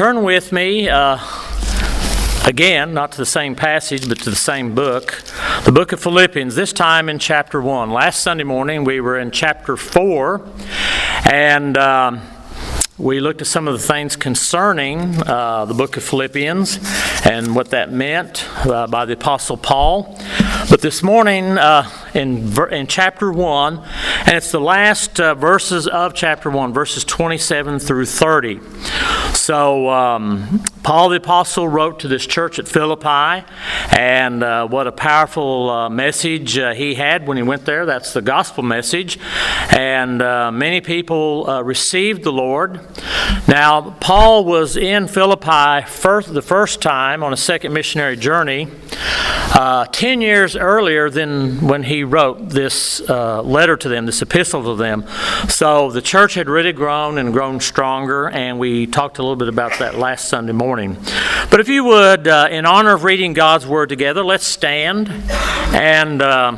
Turn with me, again, not to the same passage, but to the same book, the book of Philippians, this time in chapter 1. Last Sunday morning, we were in chapter 4, and we looked at some of the things concerning the book of Philippians and what that meant by the Apostle Paul. But this morning in chapter 1, and it's the last verses of chapter 1, verses 27 through 30. So Paul the Apostle wrote to this church at Philippi, and what a powerful message he had when he went there. That's the gospel message. And many people received the Lord. Now, Paul was in Philippi the first time on a second missionary journey 10 years earlier than when he wrote this letter to them, this epistle to them. So the church had really grown and grown stronger, and we talked a little bit about that last Sunday morning. But if you would, in honor of reading God's Word together, let's stand and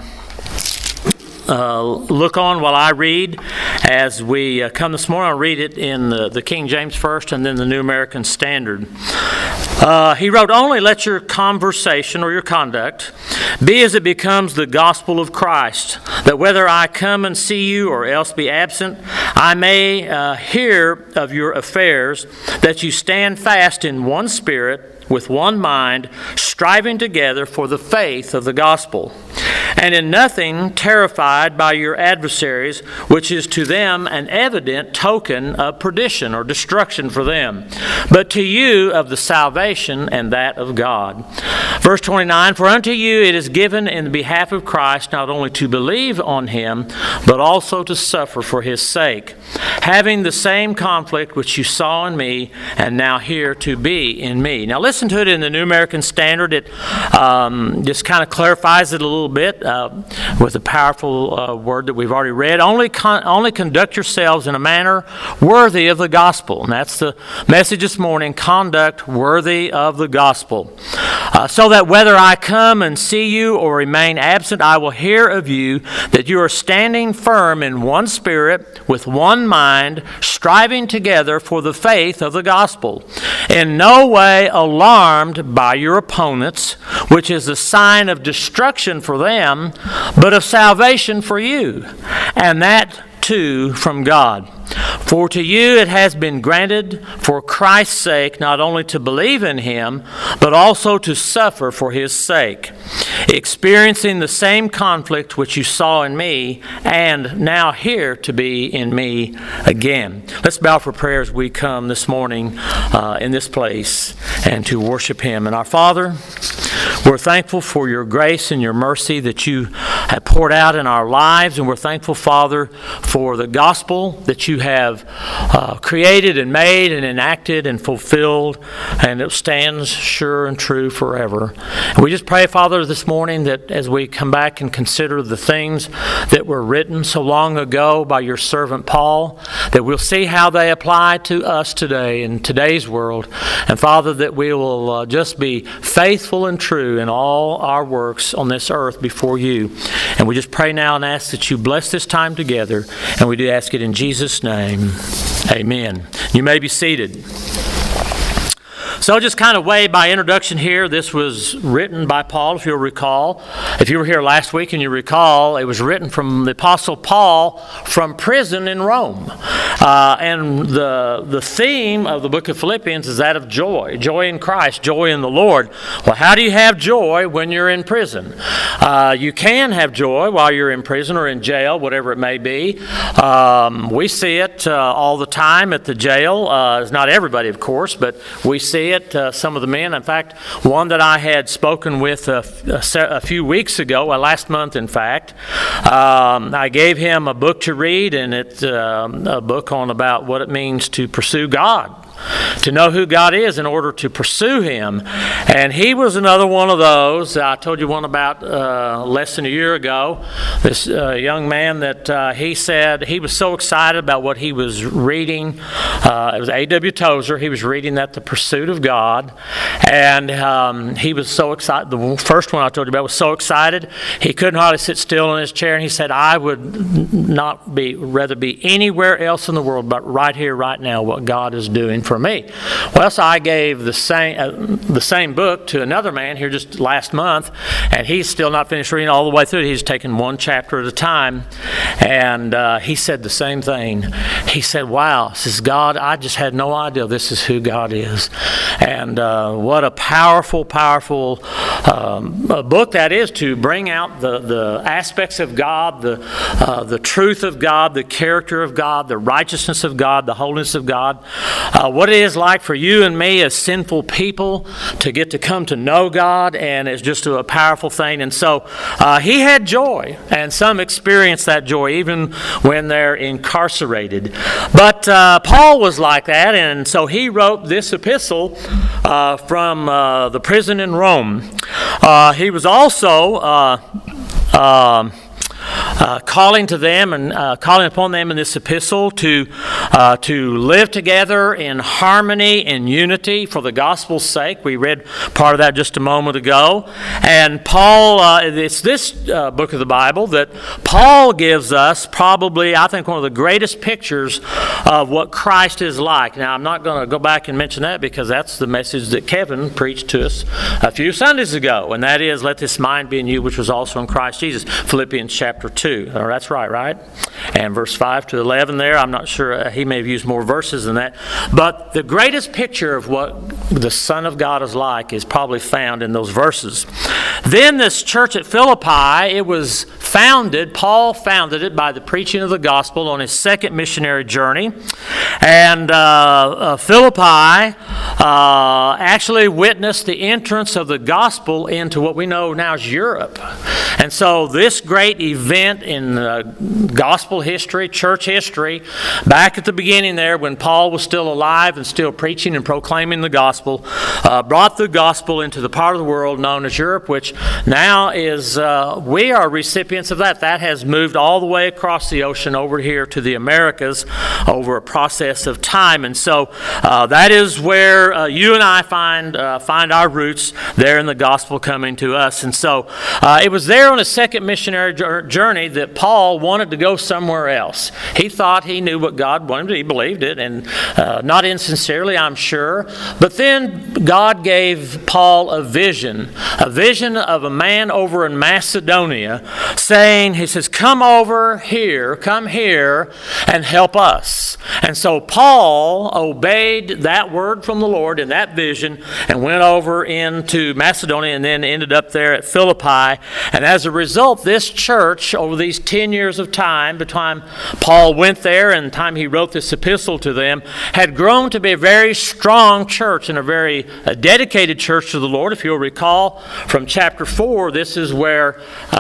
look on while I read. As we come this morning, I'll read it in the King James first and then the New American Standard. He wrote, "Only let your conversation or your conduct be as it becomes the gospel of Christ, that whether I come and see you or else be absent, I may hear of your affairs, that you stand fast in one spirit, with one mind, striving together for the faith of the gospel, and in nothing terrified by your adversaries, which is to them an evident token of perdition or destruction for them, but to you of the salvation and that of God." Verse 29, "For unto you it is given in the behalf of Christ not only to believe on him, but also to suffer for his sake, having the same conflict which you saw in me, and now hear to be in me." Now listen to it in the New American Standard. It just kind of clarifies it a little bit with a powerful word that we've already read. Only conduct yourselves in a manner worthy of the gospel. And that's the message this morning, conduct worthy of the gospel. "So that whether I come and see you or remain absent, I will hear of you that you are standing firm in one spirit, with one mind, striving together for the faith of the gospel, in no way alarmed by your opponents, which is a sign of destruction for them, but of salvation for you, and that too from God. For to you it has been granted for Christ's sake not only to believe in him, but also to suffer for his sake, experiencing the same conflict which you saw in me, and now hear to be in me again." Let's bow for prayer as we come this morning in this place and to worship him. And our Father, we're thankful for your grace and your mercy that you have poured out in our lives, and we're thankful, Father, for the gospel that you have created and made and enacted and fulfilled, and it stands sure and true forever. And we just pray, Father, this morning that as we come back and consider the things that were written so long ago by your servant Paul, that we'll see how they apply to us today in today's world. And Father, that we will just be faithful and true in all our works on this earth before you. And we just pray now and ask that you bless this time together. And we do ask it in Jesus' name. Amen. You may be seated. So just kind of way by introduction here, this was written by Paul, if you'll recall. If you were here last week and you recall, it was written from the Apostle Paul from prison in Rome. And the theme of the book of Philippians is that of joy. Joy in Christ, joy in the Lord. Well, how do you have joy when you're in prison? You can have joy while you're in prison or in jail, whatever it may be. We see it all the time at the jail. It's not everybody, of course, but we see it, some of the men. In fact, one that I had spoken with a few weeks ago, last month in fact, I gave him a book to read, and it's a book on about what it means to pursue God, to know who God is in order to pursue him. And he was another one of those. I told you one about less than a year ago. This young man that he said he was so excited about what he was reading. It was A.W. Tozer. He was reading that, The Pursuit of God. And he was so excited. The first one I told you about was so excited, he couldn't hardly sit still in his chair. And he said, I would rather be anywhere else in the world but right here, right now, what God is doing for for me. Well, so I gave the same book to another man here just last month, and he's still not finished reading all the way through it. He's taken one chapter at a time, and he said the same thing. He said, wow, this is God. I just had no idea this is who God is. And what a powerful book that is, to bring out the aspects of God, the truth of God, the character of God, the righteousness of God, the holiness of God. What it is like for you and me as sinful people to get to come to know God, and it's just a powerful thing. And so he had joy, and some experience that joy even when they're incarcerated. But Paul was like that, and so he wrote this epistle from the prison in Rome. He was also calling to them and calling upon them in this epistle to live together in harmony and unity for the gospel's sake. We read part of that just a moment ago. And Paul, it's this book of the Bible that Paul gives us probably, I think, one of the greatest pictures of what Christ is like. Now, I'm not going to go back and mention that because that's the message that Kevin preached to us a few Sundays ago, and that is, let this mind be in you, which was also in Christ Jesus. Philippians chapter 2. Oh, that's right? And verse 5 to 11 there. I'm not sure. He may have used more verses than that. But the greatest picture of what the Son of God is like is probably found in those verses. Then this church at Philippi, it was founded, Paul founded it by the preaching of the gospel on his second missionary journey. And Philippi actually witnessed the entrance of the gospel into what we know now as Europe. And so this great event in gospel history, church history, back at the beginning there when Paul was still alive and still preaching and proclaiming the gospel, brought the gospel into the part of the world known as Europe, which now is, we are recipients of that. That has moved all the way across the ocean over here to the Americas over a process of time. And so that is where you and I find our roots there in the gospel coming to us. And so it was there on a second missionary journey that Paul wanted to go somewhere else. He thought he knew what God wanted him to. He believed it, and not insincerely, I'm sure. But then God gave Paul a vision of a man over in Macedonia saying, he says, come here and help us. And so Paul obeyed that word from the Lord in that vision and went over into Macedonia and then ended up there at Philippi. And as a result, this church, over these 10 years of time, between Paul went there and the time he wrote this epistle to them, had grown to be a very strong church and a very dedicated church to the Lord. If you'll recall from chapter 4, this is where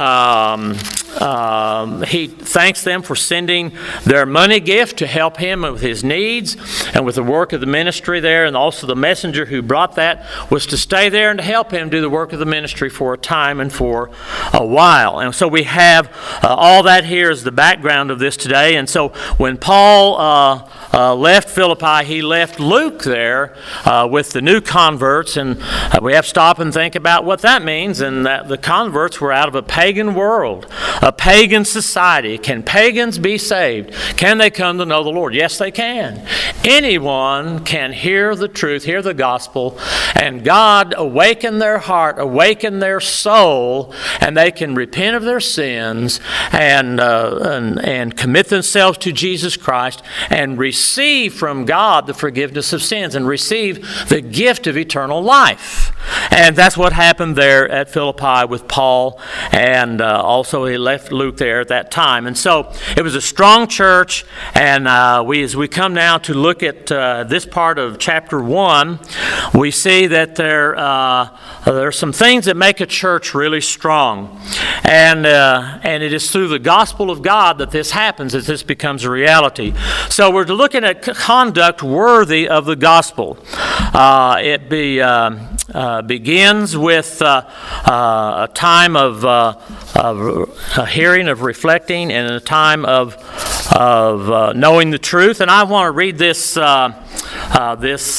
he thanks them for sending their money gift to help him with his needs and with the work of the ministry there. And also the messenger who brought that was to stay there and to help him do the work of the ministry for a time and for a while. And so we have all that here as the background of this today. And so when Paul left Philippi, he left Luke there with the new converts. And we have to stop and think about what that means, and that the converts were out of a pagan world, a pagan society. Can pagans be saved? Can they come to know the Lord? Yes, they can. Anyone can hear the truth, hear the gospel, and God awaken their heart, awaken their soul, and they can repent of their sins and commit themselves to Jesus Christ and receive from God the forgiveness of sins and receive the gift of eternal life. And that's what happened there at Philippi with Paul, and also he left Luke there at that time. And so it was a strong church, and as we come now to look at this part of chapter 1, we see that there are some things that make a church really strong. And it is through the gospel of God that this happens, that this becomes a reality. So we're looking at conduct worthy of the gospel. It begins with a time of a hearing, of reflecting, and a time of knowing the truth. And I want to read this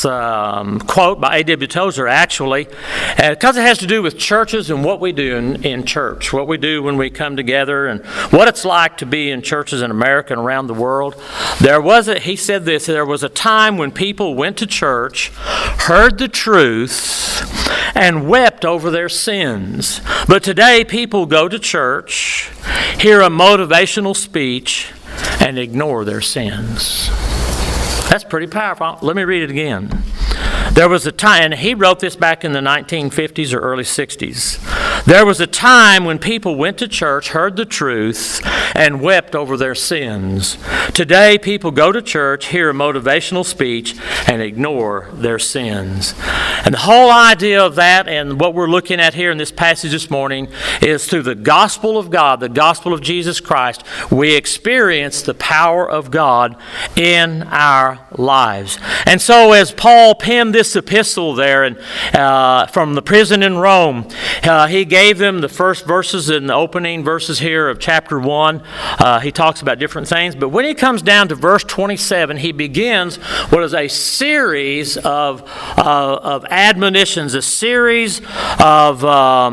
quote by A.W. Tozer, actually, because it has to do with churches and what we do in church, what we do when we come together, and what it's like to be in churches in America and around the world. He said this, there was a time when people went to church, heard the truth, and wept over their sins. But today, people go to church, hear a motivational speech, and ignore their sins. That's pretty powerful. Let me read it again. There was a time, and he wrote this back in the 1950s or early 60s. There was a time when people went to church, heard the truth, and wept over their sins. Today, people go to church, hear a motivational speech, and ignore their sins. And the whole idea of that, and what we're looking at here in this passage this morning, is through the gospel of God, the gospel of Jesus Christ, we experience the power of God in our lives. And so as Paul penned this epistle there, and from the prison in Rome, he gave them the first verses in the opening verses here of chapter 1. He talks about different things, but when he comes down to verse 27, he begins what is a series of admonitions, a series of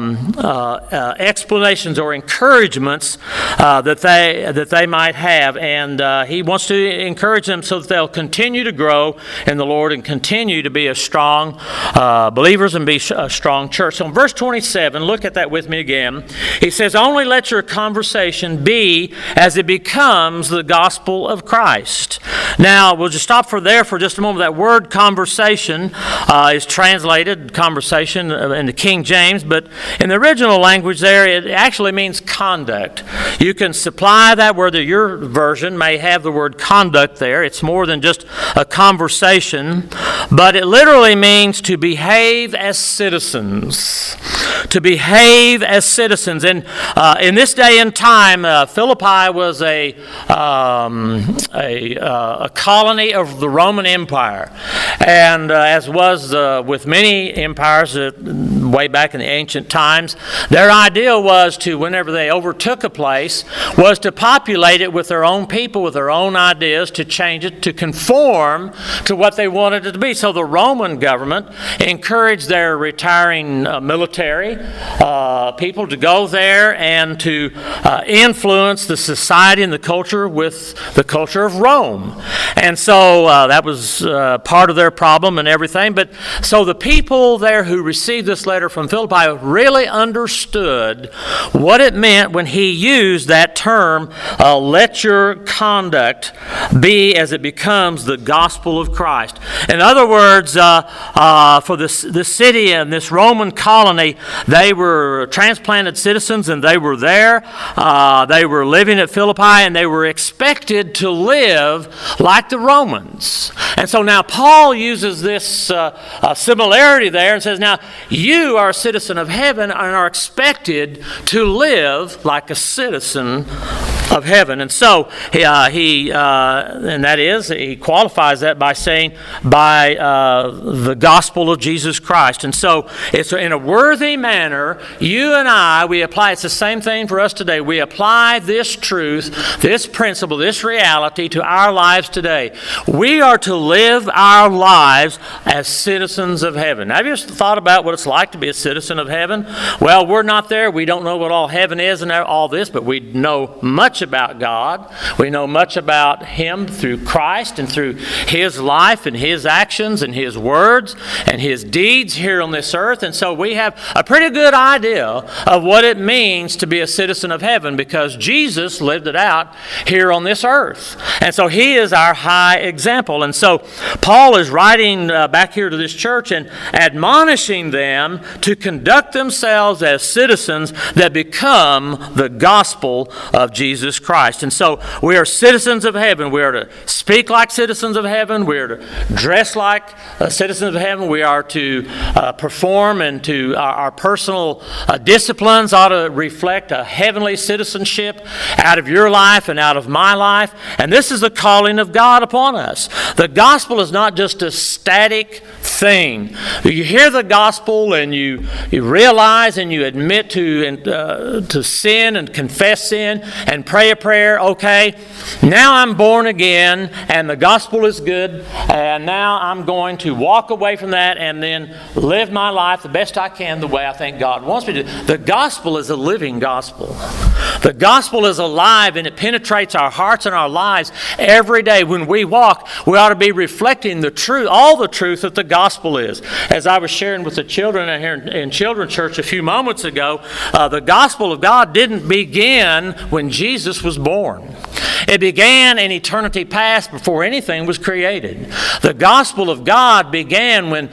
explanations or encouragements that they might have, and he wants to encourage them so that they'll continue to grow in the Lord and continue to be a strong believers and be a strong church. So in verse 27, look at that with me again. He says, "Only let your conversation be as it becomes the gospel of Christ." Now, we'll just stop there for just a moment. That word conversation is translated conversation in the King James, but in the original language there, it actually means conduct. You can supply that word, your version may have the word conduct there. It's more than just a conversation, but it literally means to behave as citizens. To behave as citizens. And in this day and time, Philippi was a colony of the Roman Empire. And as was with many empires way back in the ancient times, their idea was to, whenever they overtook a place, was to populate it with their own people, with their own ideas, to change it, to conform to what they wanted it to be. So the Roman government encouraged their retiring military people to go there and to influence the society and the culture with the culture of Rome. And so that was part of their problem and everything. But so the people there who received this letter from Philippi really understood what it meant when he used that term, let your conduct be as it becomes the gospel of Christ. In other words, for this city and this Roman colony, they were transplanted citizens and they were there. They were living at Philippi and they were expected to live like the Romans. And so now Paul uses this similarity there and says, now you are a citizen of heaven and are expected to live like a citizen of heaven. And so he qualifies that by saying by the gospel of Jesus Christ. And so it's in a worthy manner, you and I, we apply, it's the same thing for us today. We apply this truth, this principle, this reality to our lives today. We are to live our lives as citizens of heaven. Now, have you thought about what it's like to be a citizen of heaven? Well, we're not there. We don't know what all heaven is and all this, but we know much about God. We know much about Him through Christ and through His life and His actions and His words and His deeds here on this earth. And so we have a pretty good idea of what it means to be a citizen of heaven because Jesus lived it out here on this earth. And so He is our high example. And so Paul is writing back here to this church and admonishing them to conduct themselves as citizens that become the gospel of Jesus Christ. And so we are citizens of heaven. We are to speak like citizens of heaven. We are to dress like citizens of heaven. We are to perform and to our personal disciplines ought to reflect a heavenly citizenship out of your life and out of my life. And this is the calling of God upon us. The gospel is not just a static thing. You hear the gospel and you realize and you admit to sin and confess sin and pray a prayer. Okay, now I'm born again and the gospel is good, and now I'm going to walk away from that and then live my life the best I can the way I think God wants me to. The gospel is a living gospel. The gospel is alive and it penetrates our hearts and our lives every day. When we walk, we ought to be reflecting the truth, all the truth that the gospel is. As I was sharing with the children here in Children's Church a few moments ago, the gospel of God didn't begin when Jesus was born. It began in eternity past before anything was created. The gospel of God began when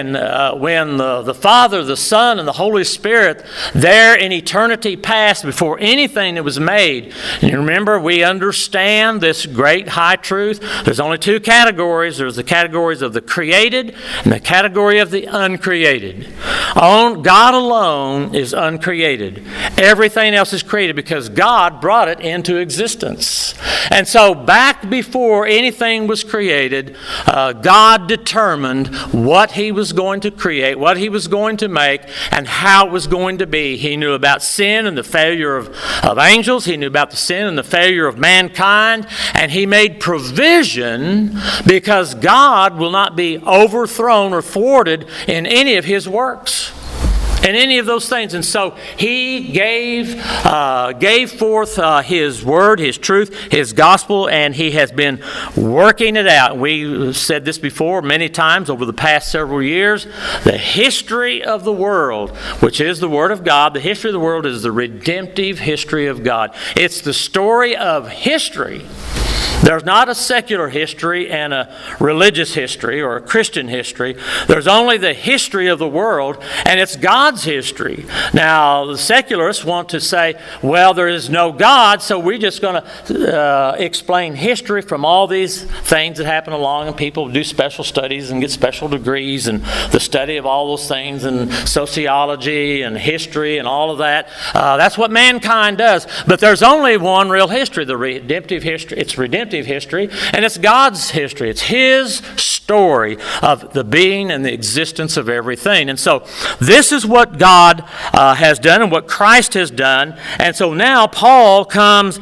the Father, the Son, and the Holy Spirit, there in eternity past before anything that was made. And you remember, we understand this great high truth. There's only two categories. There's the categories of the created and the category of the uncreated. God alone is uncreated. Everything else is created because God brought it into existence. And so back before anything was created, God determined what He was going to create, what He was going to make, and how it was going to be. He knew about sin and the failure of angels. He knew about the sin and the failure of mankind. And He made provision because God will not be overthrown or thwarted in any of His works. In any of those things. And so He gave forth His word, His truth, His gospel, and He has been working it out. We said this before many times over the past several years. The history of the world, which is the Word of God, the history of the world is the redemptive history of God. It's the story of history. There's not a secular history and a religious history or a Christian history. There's only the history of the world, and it's God's history. Now, the secularists want to say, well, there is no God, so we're just going to explain history from all these things that happen along, and people do special studies and get special degrees and the study of all those things and sociology and history and all of that. That's what mankind does. But there's only one real history, the redemptive history. It's redemptive history, and it's God's history. It's His story of the being and the existence of everything. And so this is what God has done and what Christ has done. And so now Paul comes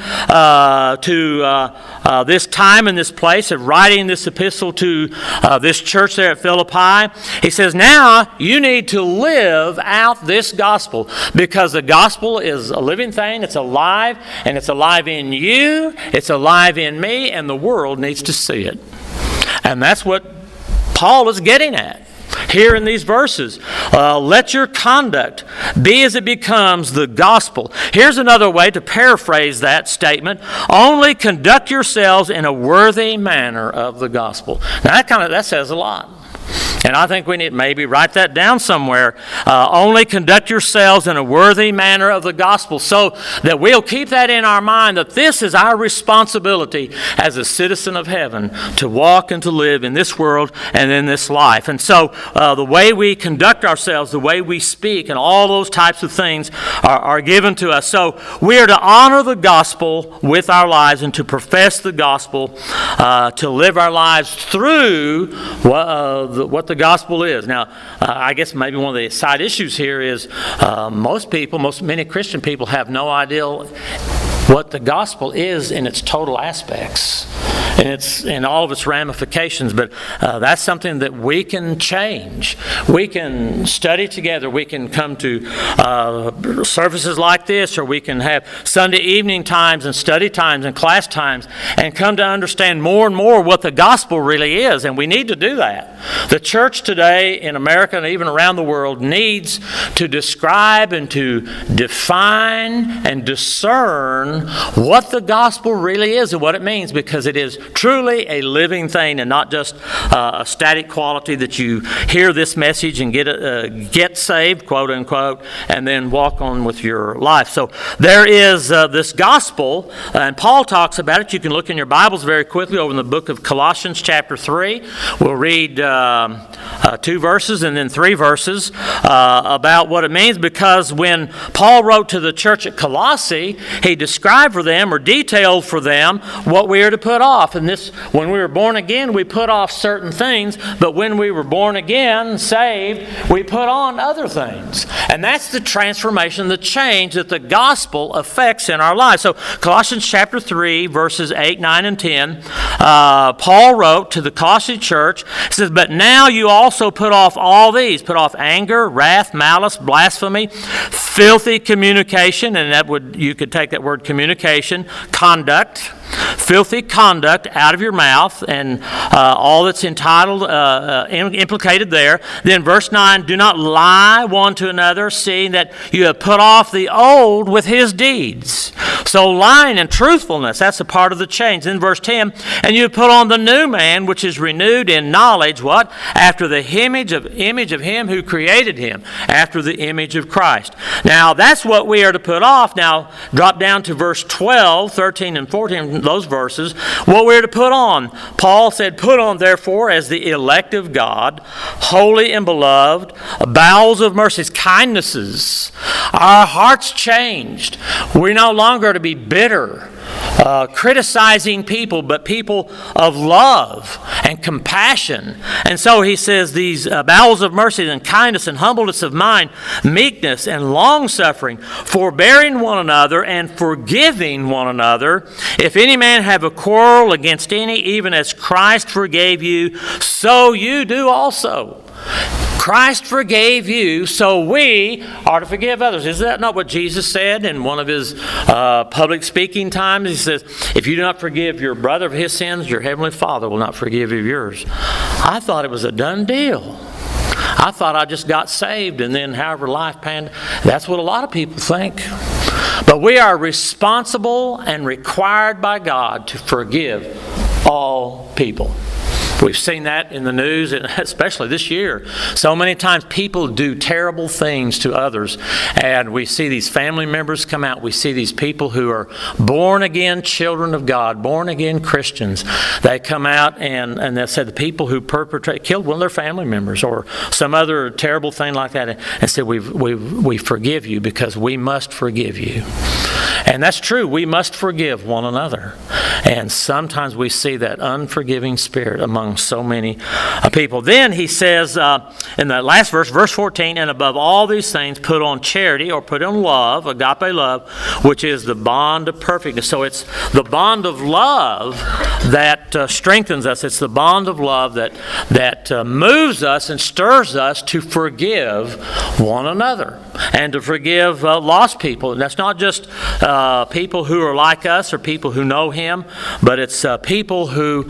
to this time and this place of writing this epistle to this church there at Philippi. He says, now you need to live out this gospel, because the gospel is a living thing. It's alive, and it's alive in you. It's alive in me, and the world needs to see it. And that's what Paul is getting at here in these verses. Let your conduct be as it becomes the gospel. Here's another way to paraphrase that statement. Only conduct yourselves in a worthy manner of the gospel. Now that says a lot. And I think we need maybe write that down somewhere. Only conduct yourselves in a worthy manner of the gospel, so that we'll keep that in our mind, that this is our responsibility as a citizen of heaven, to walk and to live in this world and in this life. And so the way we conduct ourselves, the way we speak, and all those types of things are given to us. So we are to honor the gospel with our lives and to profess the gospel, to live our lives through what the gospel is. Now, I guess maybe one of the side issues here is many Christian people have no idea what the gospel is in its total aspects and it's in all of its ramifications. But that's something that we can change. We can study together. We can come to services like this, or we can have Sunday evening times and study times and class times and come to understand more and more what the gospel really is. And we need to do that. The church today in America and even around the world needs to describe and to define and discern what the gospel really is and what it means, because it is truly a living thing and not just a static quality that you hear this message and get saved, quote unquote, and then walk on with your life. So there is this gospel, and Paul talks about it. You can look in your Bibles very quickly over in the book of Colossians chapter 3. We'll read 2 verses and then 3 verses about what it means, because when Paul wrote to the church at Colossae, he described for them or detailed for them what we are to put off. off. And this, when we were born again, we put off certain things, but when we were born again, saved, we put on other things. And that's the transformation, the change that the gospel affects in our lives. So Colossians chapter 3, verses 8, 9, and 10, Paul wrote to the Colossian church, he says, "But now you also put off all these." Put off anger, wrath, malice, blasphemy, filthy communication, and you could take that word communication, conduct, filthy conduct out of your mouth, and all that's implicated there. Then verse 9, "Do not lie one to another, seeing that you have put off the old with his deeds." So lying and truthfulness, that's a part of the change. Then verse 10, "And you have put on the new man, which is renewed in knowledge," what? "After the image of him who created him," after the image of Christ. Now, that's what we are to put off. Now, drop down to verse 12, 13, and 14, those verses, what we're to put on. Paul said, "Put on, therefore, as the elect of God, holy and beloved, bowels of mercies, kindnesses." Our hearts changed. We're no longer to be bitter, criticizing people, but people of love and compassion. And so he says these bowels of mercy and kindness and humbleness of mind, meekness and long-suffering, forbearing one another and forgiving one another. "If any man have a quarrel against any, even as Christ forgave you, so you do also." Christ forgave you, so we are to forgive others. Is that not what Jesus said in one of his public speaking times? He says, "If you do not forgive your brother of his sins, your heavenly Father will not forgive you yours." I thought it was a done deal. I thought I just got saved and then however life panned. That's what a lot of people think. But we are responsible and required by God to forgive all people. We've seen that in the news, and especially this year. So many times people do terrible things to others, and we see these family members come out. We see these people who are born-again children of God, born-again Christians. They come out and they say the people who killed one of their family members or some other terrible thing like that, and say, we forgive you because we must forgive you. And that's true. We must forgive one another. And sometimes we see that unforgiving spirit among so many people. Then he says in the last verse, verse 14, "And above all these things put on charity," or put on love, agape love, "which is the bond of perfectness." So it's the bond of love that strengthens us. It's the bond of love that moves us and stirs us to forgive one another and to forgive lost people. And that's not just people who are like us or people who know Him, but it's people who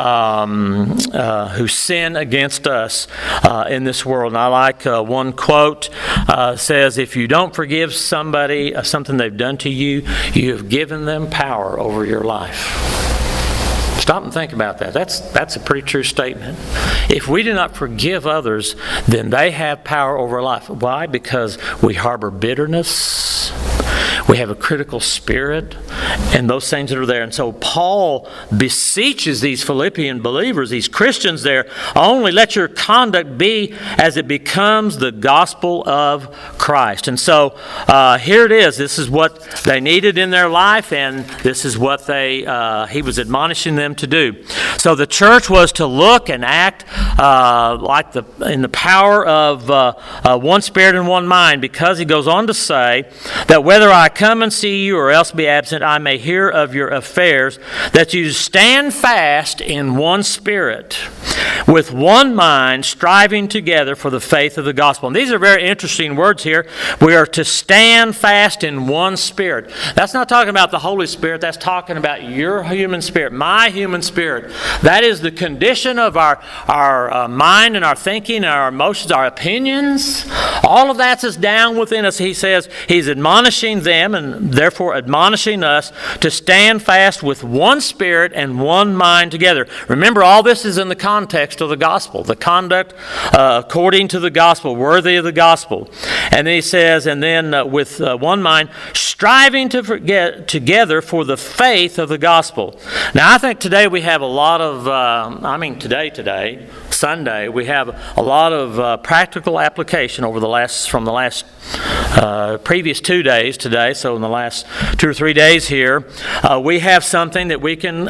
sin against us in this world. And I like one quote says, "If you don't forgive somebody something they've done to you, you have given them power over your life." Stop and think about that. That's a pretty true statement. If we do not forgive others, then they have power over our life. Why? Because we harbor bitterness. We have a critical spirit and those things that are there. And so Paul beseeches these Philippian believers, these Christians there, only let your conduct be as it becomes the gospel of Christ. And so here it is. This is what they needed in their life, and this is what he was admonishing them to do. So the church was to look and act in the power of one spirit and one mind, because he goes on to say that whether I come and see you or else be absent, I may hear of your affairs, that you stand fast in one spirit, with one mind, striving together for the faith of the gospel. And these are very interesting words here. We are to stand fast in one spirit. That's not talking about the Holy Spirit. That's talking about your human spirit, my human spirit. That is the condition of our mind and our thinking and our emotions, our opinions. All of that's is down within us. He says he's admonishing them and therefore admonishing us to stand fast with one spirit and one mind together. Remember, all this is in the context of the gospel, the conduct according to the gospel, worthy of the gospel. And then he says, with one mind, striving together for the faith of the gospel. Now, I think today we have a lot of, today, Sunday, we have a lot of practical application from the last previous 2 days today, so in the last 2 or 3 days here, we have something that we can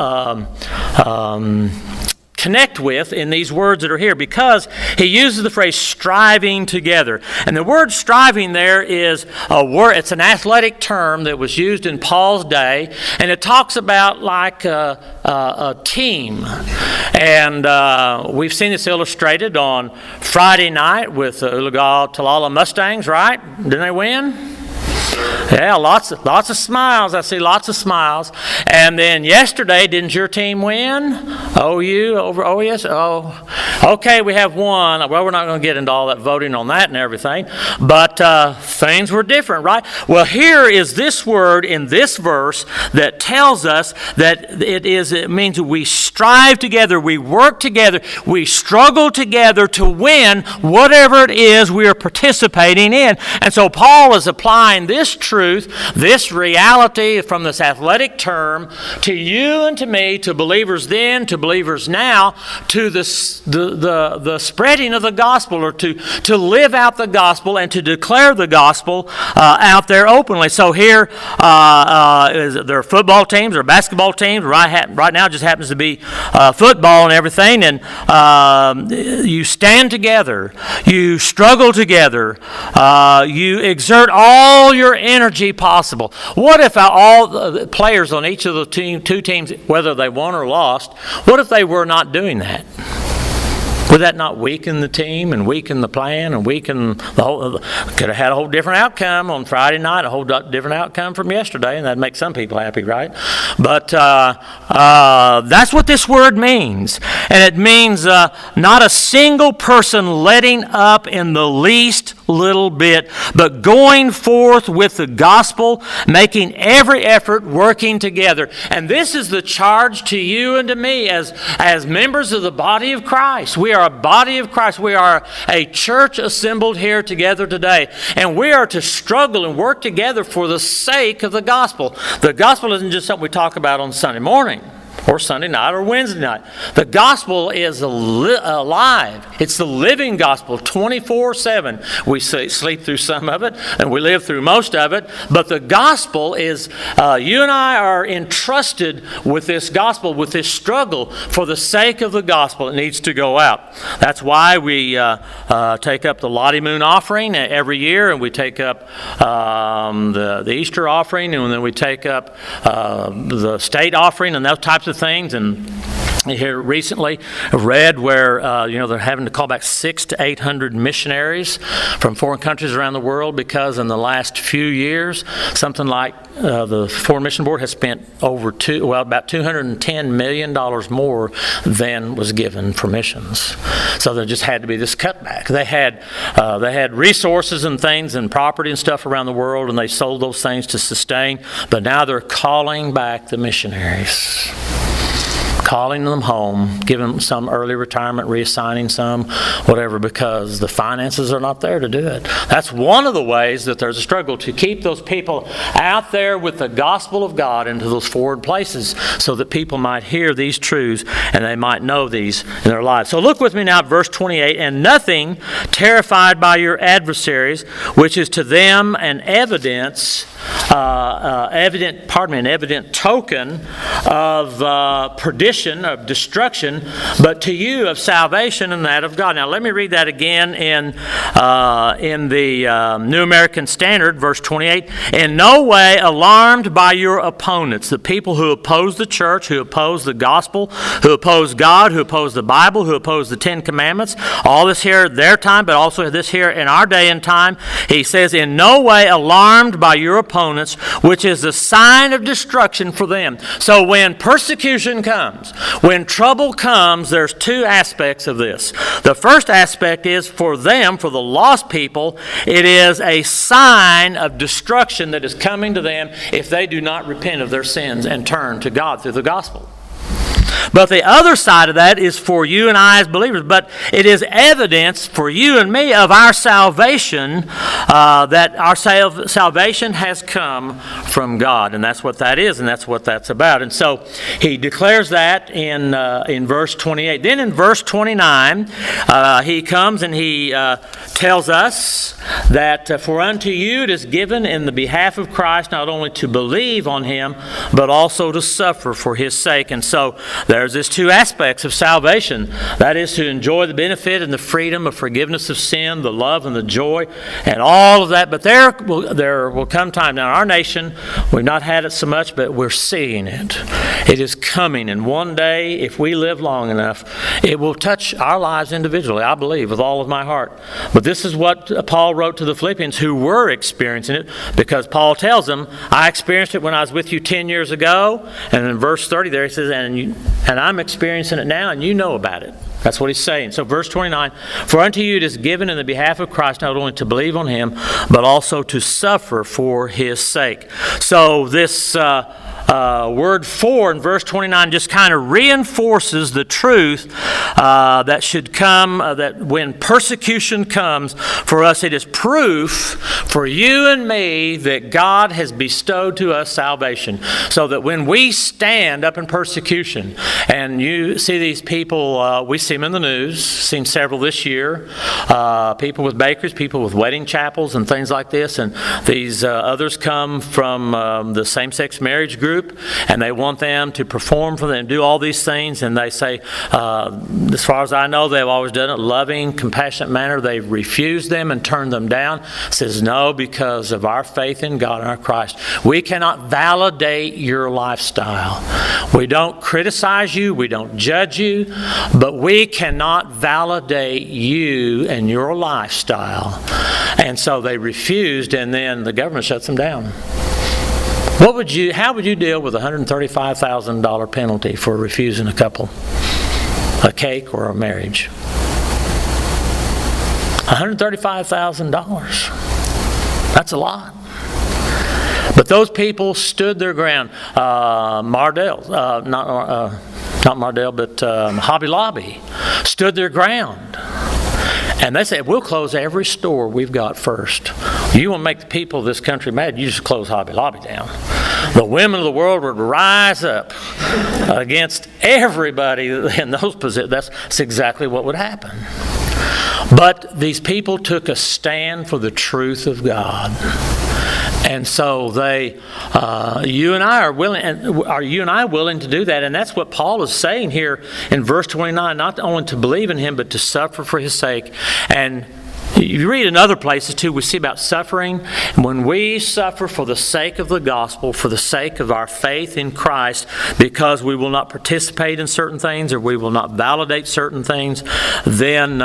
connect with in these words that are here, because he uses the phrase striving together. And the word striving there is a word, it's an athletic term that was used in Paul's day, and it talks about like a team. And we've seen this illustrated on Friday night with the Talala Mustangs, right? Didn't they win? Yeah, lots of smiles. I see lots of smiles. And then yesterday, didn't your team win? OU over OES? Oh, okay, we have one. Well, we're not going to get into all that voting on that and everything. But things were different, right? Well, here is this word in this verse that tells us that it means we strive together, we work together, we struggle together to win whatever it is we are participating in. And so Paul is applying this truth, this reality from this athletic term to you and to me, to believers then, to believers now, to the spreading of the gospel, or to live out the gospel and to declare the gospel out there openly. So here, there are football teams or basketball teams. Right now it just happens to be football and everything. And you stand together. You struggle together. You exert all your energy possible. What if all the players on each of the two teams, whether they won or lost, what if they were not doing that? Would that not weaken the team and weaken the plan and weaken the whole? Could have had a whole different outcome on Friday night, a whole different outcome from yesterday, and that'd make some people happy, right? But that's what this word means. And it means not a single person letting up in the least little bit, but going forth with the gospel, making every effort, working together. And this is the charge to you and to me as members of the body of Christ. We are a body of Christ. We are a church assembled here together today. And we are to struggle and work together for the sake of the gospel. The gospel isn't just something we talk about on Sunday morning, or Sunday night, or Wednesday night. The gospel is alive. It's the living gospel, 24/7. We sleep through some of it, and we live through most of it. But the gospel is, you and I are entrusted with this gospel, with this struggle for the sake of the gospel. It needs to go out. That's why we take up the Lottie Moon offering every year, and we take up the Easter offering, and then we take up the state offering, and those types of things. And here recently read where they're having to call back 600 to 800 missionaries from foreign countries around the world, because in the last few years something like the Foreign Mission Board has spent about $210 million more than was given for missions. So there just had to be this cutback. They had resources and things and property and stuff around the world, and they sold those things to sustain, but now they're calling back the missionaries, calling them home, giving them some early retirement, reassigning some, whatever, because the finances are not there to do it. That's one of the ways that there's a struggle to keep those people out there with the gospel of God into those forward places, so that people might hear these truths and they might know these in their lives. So look with me now at verse 28. And nothing terrified by your adversaries, which is to them an evident token of perdition, of destruction, but to you of salvation and that of God. Now let me read that again in the New American Standard, verse 28. In no way alarmed by your opponents, the people who oppose the church, who oppose the gospel, who oppose God, who oppose the Bible, who oppose the Ten Commandments. All this here their time, but also this here in our day and time. He says, in no way alarmed by your opponents, which is a sign of destruction for them. So when persecution comes, when trouble comes, there's two aspects of this. The first aspect is for them, for the lost people, it is a sign of destruction that is coming to them if they do not repent of their sins and turn to God through the gospel. But the other side of that is for you and I as believers. But it is evidence for you and me of our salvation, that our salvation has come from God. And that's what that is, and that's what that's about. And so he declares that in verse 28. Then in verse 29, he comes and he tells us that for unto you it is given in the behalf of Christ not only to believe on Him, but also to suffer for His sake. And so there's these two aspects of salvation. That is to enjoy the benefit and the freedom of forgiveness of sin, the love and the joy, and all of that. But there will come time. Now, in our nation, we've not had it so much, but we're seeing it. It is coming. And one day, if we live long enough, it will touch our lives individually, I believe, with all of my heart. But this is what Paul wrote to the Philippians who were experiencing it, because Paul tells them, I experienced it when I was with you 10 years ago. And in verse 30 there he says, and I'm experiencing it now, and you know about it. That's what he's saying. So verse 29, for unto you it is given in the behalf of Christ not only to believe on Him, but also to suffer for His sake. So this word for in verse 29 just kind of reinforces the truth that should come, that when persecution comes for us, it is proof for you and me that God has bestowed to us salvation. So that when we stand up in persecution, and you see these people, we see them in the news, seen several this year, people with bakeries, people with wedding chapels and things like this, and these others come from the same-sex marriage group, and they want them to perform for them, do all these things, and they say, as far as I know, they've always done it in a loving, compassionate manner. They've refused them and turned them down. Says, no, because of our faith in God and our Christ. We cannot validate your lifestyle. We don't criticize you, we don't judge you, but we cannot validate you and your lifestyle. And so they refused, and then the government shuts them down. How would you deal with a $135,000 penalty for refusing a couple a cake or a marriage? $135,000. That's a lot. But those people stood their ground. Not Mardel, but Hobby Lobby stood their ground. And they said, we'll close every store we've got first. You want to make the people of this country mad, you just close Hobby Lobby down. The women of the world would rise up against everybody in those positions. That's exactly what would happen. But these people took a stand for the truth of God. And so you and I are willing. Are you and I willing to do that? And that's what Paul is saying here in verse 29: not only to believe in Him, but to suffer for His sake. And you read in other places too, we see about suffering. And when we suffer for the sake of the gospel, for the sake of our faith in Christ, because we will not participate in certain things or we will not validate certain things, then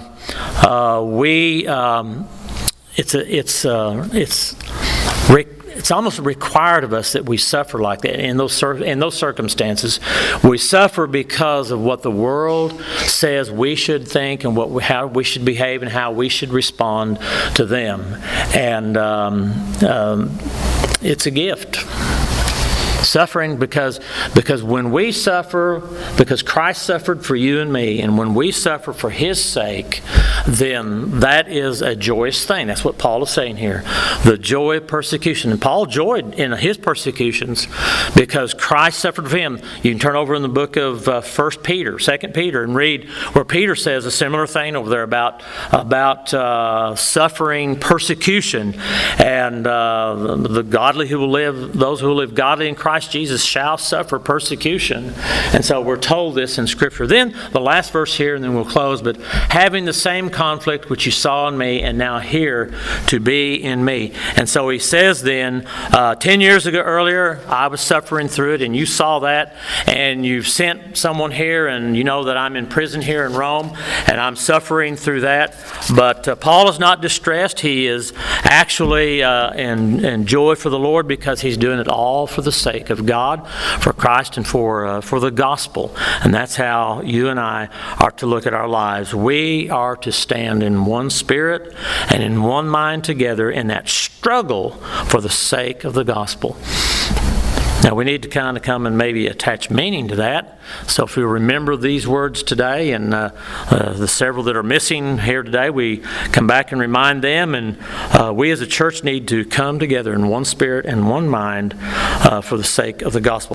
it's almost required of us that we suffer like that. In those circumstances, we suffer because of what the world says we should think and how we should behave and how we should respond to them. And it's a gift. Suffering because when we suffer, because Christ suffered for you and me, and when we suffer for His sake, then that is a joyous thing. That's what Paul is saying here. The joy of persecution. And Paul joyed in his persecutions because Christ suffered for him. You can turn over in the book of 1 Peter, 2 Peter, and read where Peter says a similar thing over there about suffering persecution. And the godly who will live, those who will live godly in Christ Jesus shall suffer persecution. And so we're told this in Scripture. Then the last verse here, and then we'll close, but having the same conflict which you saw in me and now here to be in me. And so he says then, 10 years ago earlier, I was suffering through it, and you saw that, and you've sent someone here, and you know that I'm in prison here in Rome, and I'm suffering through that. But Paul is not distressed. He is actually in joy for the Lord, because he's doing it all for the sake of God, for Christ, and for the gospel. And that's how you and I are to look at our lives. We are to stand in one spirit and in one mind together in that struggle for the sake of the gospel. Now, we need to kind of come and maybe attach meaning to that. So if we remember these words today, and the several that are missing here today, we come back and remind them. And we as a church need to come together in one spirit and one mind for the sake of the gospel.